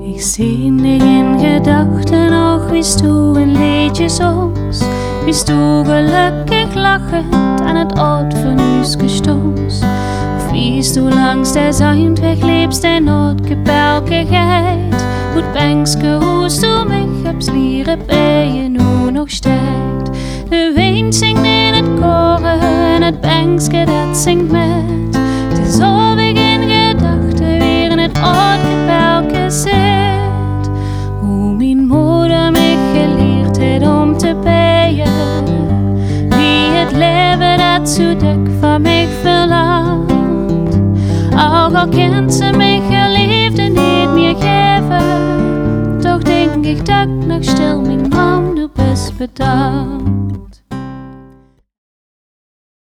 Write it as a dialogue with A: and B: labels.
A: Ik zie dich in gedachten nog, wie stoe in liedjes ons, wie stoe gelukkig lachend aan het oud van huis gestoos. Of wie stoe langs der Seindweg lebst der Nordgebirgigheid, moet Bengske hoest du mich abs Liere Beje nu nog steigt. De wind zingt in het koren en het Bengske dat zingt met. Het is of ik in gedachten weer in het Oudgebirge zit. Hoe mijn moeder mij geleerd heeft om te bijen, wie het leven dat zo dik van mij verlangt. Ook al kent ze mij geliefd en niet meer geven, toch denk ik dat nog stil mijn man, du bist bedankt.